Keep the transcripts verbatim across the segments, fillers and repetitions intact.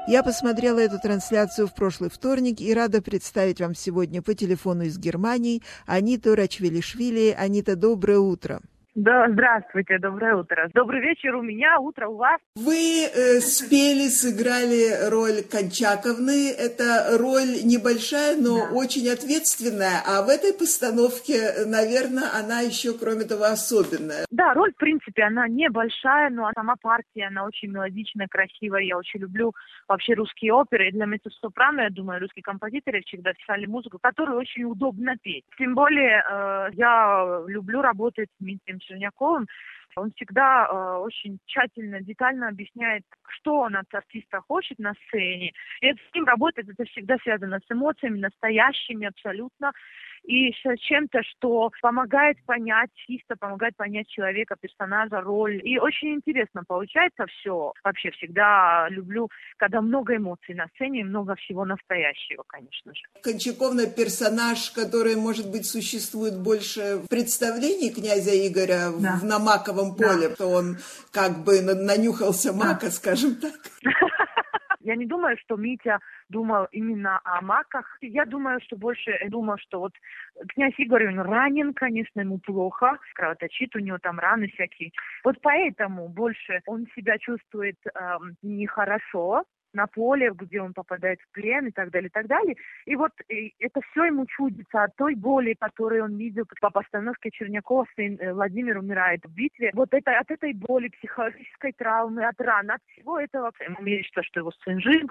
Я посмотрела эту трансляцию в прошлый вторник и рада представить вам сегодня по телефону из Германии Аниту Рачвелишвили. Анита, доброе утро. Да, здравствуйте, доброе утро. Добрый вечер у меня, утро у вас. Вы э, спели, сыграли роль Кончаковны. Это роль небольшая, но да. очень ответственная. А в этой постановке, наверное, она еще, кроме того, особенная. Да, роль, в принципе, она небольшая, но сама партия, она очень мелодичная, красивая. Я очень люблю вообще русские оперы. И для меццо-сопрано, я думаю, русские композиторы всегда писали музыку, которую очень удобно петь. Тем более, э, я люблю работать с Дмитрием Черняковым. Он всегда э, очень тщательно, детально объясняет, что он от артиста хочет на сцене. И это с ним работать, это всегда связано с эмоциями, настоящими абсолютно. И с чем-то, что помогает понять артиста, помогает понять человека, персонажа, роль. И очень интересно получается все. Вообще всегда люблю, когда много эмоций на сцене и много всего настоящего, конечно же. Кончаковна персонаж, который, может быть, существует больше в представлении князя Игоря да. в «На маковом поле», да. что он как бы нанюхался мака, да. скажем так. Я не думаю, что Митя думал именно о маках. Я думаю, что больше думал, что вот князь Игорь, он ранен, конечно, ему плохо, кровоточит, у него там раны всякие. Вот поэтому больше он себя чувствует э, нехорошо на поле, где он попадает в плен и так далее, и так далее. И вот и это все ему чудится от той боли, которую он видел по постановке Чернякова, сын Владимир умирает в битве. Вот это, от этой боли, психологической травмы, от ран, от всего этого ему мерещится, что его сын жив,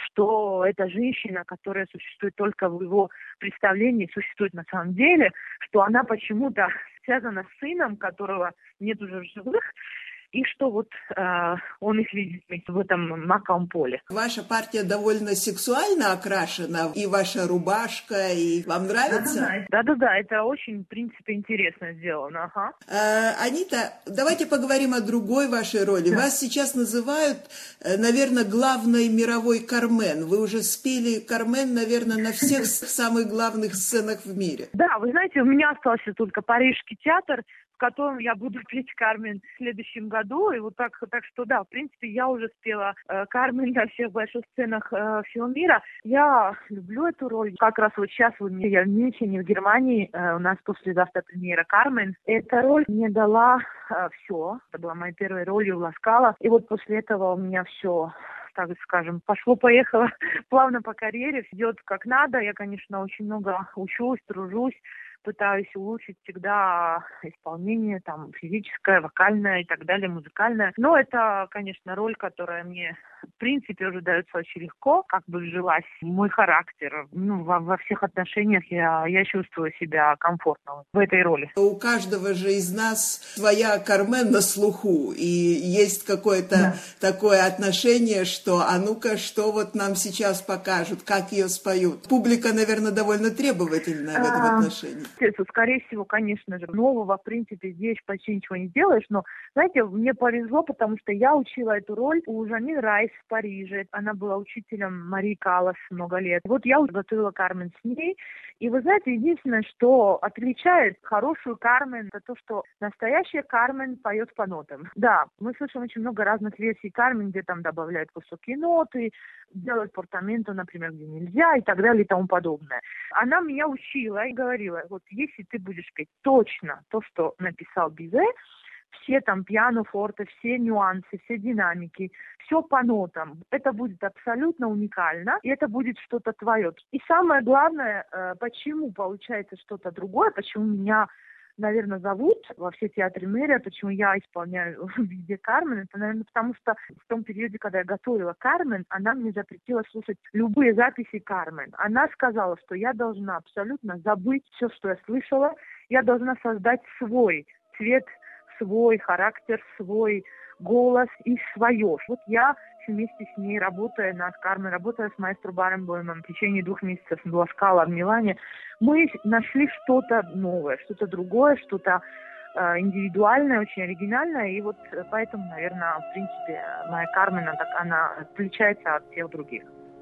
что эта женщина, которая существует только в его представлении, существует на самом деле, что она почему-то связана с сыном, которого нет уже в живых, и что вот э, он их видит в этом маковом поле. Ваша партия довольно сексуально окрашена, и ваша рубашка, и вам нравится? Да-да-да, это очень, в принципе, интересно сделано. Ага. А, Анита, давайте поговорим о другой вашей роли. Да. Вас сейчас называют, наверное, главной мировой Кармен. Вы уже спели Кармен, наверное, на всех самых главных сценах в мире. Да, вы знаете, у меня остался только Парижский театр, в котором я буду петь Кармен в следующем году. И вот так, так что да, в принципе, я уже спела э, Кармен на всех больших сценах э, всего мира. Я люблю эту роль. Как раз вот сейчас вот, я в Мюнхене, в Германии, э, у нас послезавтра премьера Кармен. Эта роль мне дала э, все. Это была моя первая роль в Ла Скала. И вот после этого у меня все, так скажем, пошло-поехало плавно по карьере. Идет как надо. Я, конечно, очень много учусь, тружусь. Пытаюсь улучшить всегда исполнение, там, физическое, вокальное и так далее, музыкальное. Но это, конечно, роль, которая мне, в принципе, уже дается очень легко, как бы вжилась в мой характер. Ну, во, во всех отношениях я, я чувствую себя комфортно в этой роли. У каждого же из нас своя Кармен на слуху, и есть какое-то да. такое отношение, что а ну-ка, что вот нам сейчас покажут, как ее споют. Публика, наверное, довольно требовательная в этом а... отношении. Скорее всего, конечно же, нового, в принципе, здесь почти ничего не сделаешь, но, знаете, мне повезло, потому что я учила эту роль у Жанин Райс в Париже. Она была учителем Марии Каллас много лет. Вот я готовила Кармен с ней, и вы знаете, единственное, что отличает хорошую Кармен, это то, что настоящая Кармен поет по нотам. Да, мы слышим очень много разных версий Кармен, где там добавляют высокие ноты, делают портаменто, например, где нельзя, и так далее, и тому подобное. Она меня учила и говорила, вот если ты будешь петь точно то, что написал Бизе, все там пиано, форте, все нюансы, все динамики, все по нотам. Это будет абсолютно уникально, и это будет что-то твое. И самое главное, почему получается что-то другое, почему меня, наверное, зовут во все театры мэрия, почему я исполняю везде Кармен, это, наверное, потому что в том периоде, когда я готовила Кармен, она мне запретила слушать любые записи Кармен. Она сказала, что я должна абсолютно забыть все, что я слышала, я должна создать свой цвет, свой характер, свой голос и свое. Вот я вместе с ней, работая над Кармен, работая с маэстро Баренбоймом в течение двух месяцев в Ла Скала в Милане, мы нашли что-то новое, что-то другое, что-то э, индивидуальное, очень оригинальное. И вот поэтому, наверное, в принципе, моя Кармен, она, так, она отличается от всех других.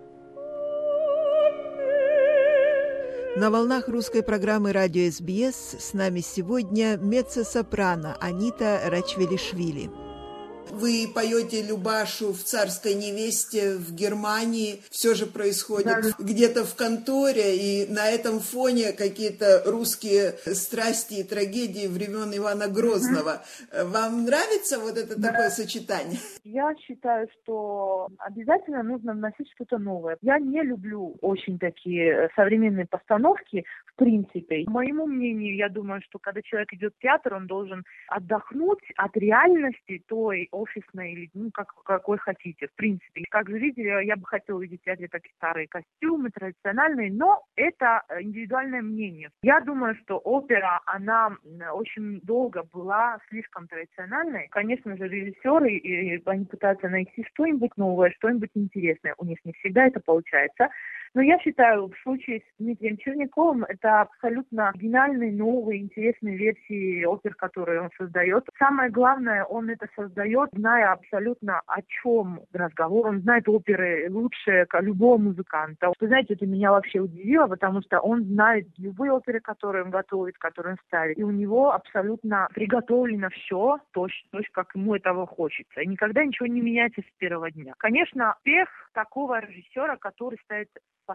На волнах русской программы «Радио эс би эс» с нами сегодня меццо-сопрано Анита Рачвелишвили. Вы поете Любашу в «Царской невесте» в Германии. Все же происходит да. где-то в конторе, и на этом фоне какие-то русские страсти и трагедии времен Ивана Грозного. Mm-hmm. Вам нравится вот это да. такое сочетание? Я считаю, что обязательно нужно вносить что-то новое. Я не люблю очень такие современные постановки, в принципе. По моему мнению, я думаю, что когда человек идет в театр, он должен отдохнуть от реальности той офисной, или ну, как, какой хотите, в принципе. Как зритель, я бы хотела увидеть в театре такие старые костюмы, традициональные, но это индивидуальное мнение. Я думаю, что опера, она очень долго была слишком традициональной. Конечно же, режиссеры, и они пытаются найти что-нибудь новое, что-нибудь интересное. У них не всегда это получается. Но я считаю, в случае с Дмитрием Черняковым это абсолютно оригинальные, новые, интересные версии опер, которые он создает. Самое главное, он это создает, зная абсолютно о чем разговор. Он знает оперы лучше любого музыканта. Вы знаете, это меня вообще удивило, потому что он знает любые оперы, которые он готовит, которые он ставит. И у него абсолютно приготовлено все точно, точно как ему этого хочется. И никогда ничего не меняется с первого дня. Конечно, успех такого режиссера, который ставит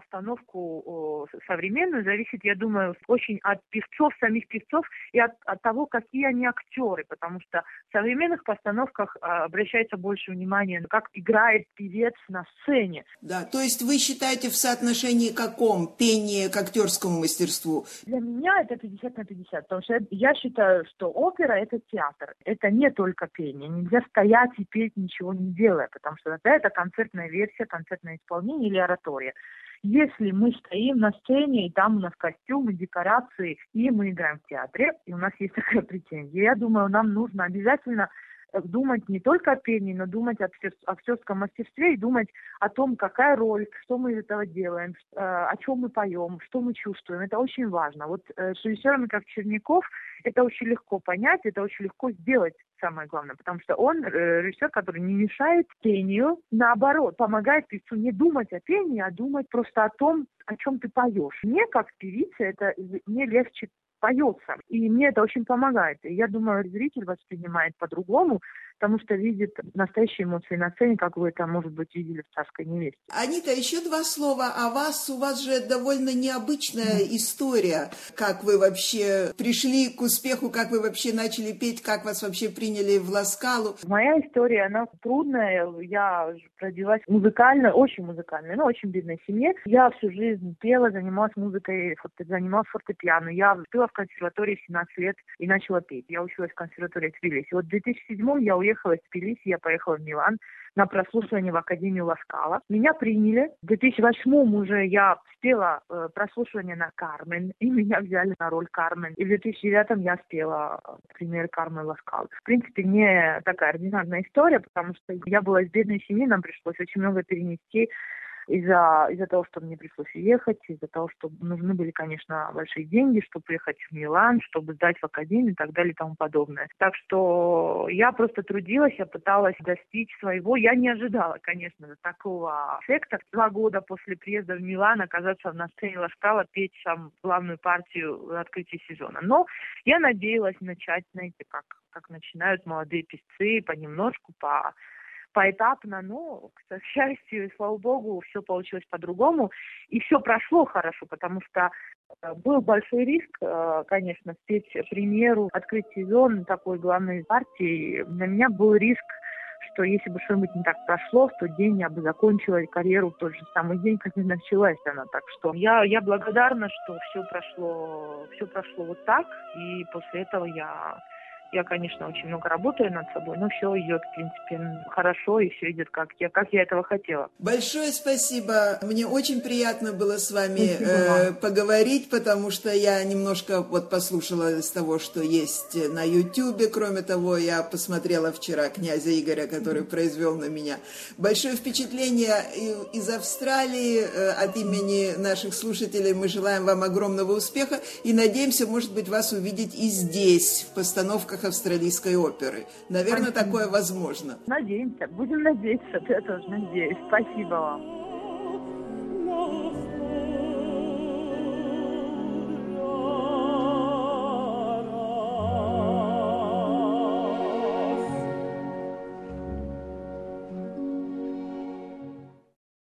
постановку э, современную, зависит, я думаю, очень от певцов, самих певцов и от, от того, какие они актеры, потому что в современных постановках э, обращается больше внимания, как играет певец на сцене. Да, то есть вы считаете в соотношении каком пение к актерскому мастерству? Для меня это пятьдесят на пятьдесят, потому что я считаю, что опера – это театр, это не только пение. Нельзя стоять и петь, ничего не делая, потому что это, это концертная версия, концертное исполнение или оратория. Если мы стоим на сцене, и там у нас костюмы, декорации, и мы играем в театре, и у нас есть такая претензия, я думаю, нам нужно обязательно думать не только о пении, но думать о актерском мастерстве и думать о том, какая роль, что мы из этого делаем, о чем мы поем, что мы чувствуем. Это очень важно. Вот с режиссерами, как Черняков, это очень легко понять, это очень легко сделать, самое главное, потому что он режиссер, который не мешает пению, наоборот, помогает певцу не думать о пении, а думать просто о том, о чем ты поешь. Мне, как певице, это мне легче поется. И мне это очень помогает. И я думаю, зритель воспринимает по-другому, потому что видит настоящие эмоции на сцене, как вы это, может быть, видели в «Царской невесте». Анита, еще два слова о вас. У вас же довольно необычная mm. история. Как вы вообще пришли к успеху, как вы вообще начали петь, как вас вообще приняли в Ла Скалу. Моя история, она трудная. Я родилась музыкально, очень музыкальной, но очень бедной семье. Я всю жизнь пела, занималась музыкой, занималась фортепиано. Я пела в консерватории в семнадцать лет и начала петь. Я училась в консерватории в Тбилиси. Вот в две тысячи седьмом я уехала из Тбилиси, я поехала в Милан на прослушивание в Академию Ла Скала. Меня приняли. В две тысячи восьмом уже я спела э, прослушивание на «Кармен», и меня взяли на роль Кармен. И в две тысячи девятом я спела премьеры «Кармен» Ла Скала. В принципе, не такая ординарная история, потому что я была из бедной семьи, нам пришлось очень много перенести из-за, из-за того, что мне пришлось уехать, из-за того, что нужны были, конечно, большие деньги, чтобы приехать в Милан, чтобы сдать в академию и так далее и тому подобное. Так что я просто трудилась, я пыталась достичь своего. Я не ожидала, конечно, такого эффекта. Два года после приезда в Милан оказаться на сцене Ла Скала, петь сам главную партию в открытии сезона. Но я надеялась начать, знаете, как, как начинают молодые певцы, понемножку, по... поэтапно, но, к счастью и слава богу, все получилось по-другому. И все прошло хорошо, потому что был большой риск, конечно, спеть премьеру, открыть сезон такой главной партии. На меня был риск, что если бы что-нибудь не так прошло, в тот день я бы закончила карьеру в тот же самый день, как и началась она. Так что я, я благодарна, что все прошло, все прошло вот так, и после этого я... Я, конечно, очень много работаю над собой, но все идет, в принципе, хорошо, и все идет, как я, как я этого хотела. Большое спасибо. Мне очень приятно было с вами э, поговорить, потому что я немножко вот послушала из того, что есть на Ютубе. Кроме того, я посмотрела вчера «Князя Игоря», который mm-hmm. произвел на меня большое впечатление из Австралии. От имени наших слушателей мы желаем вам огромного успеха и надеемся, может быть, вас увидеть и здесь, в постановках австралийской оперы. Наверное, Спасибо. Такое возможно. Надеемся. Будем надеяться. Я тоже надеюсь. Спасибо вам.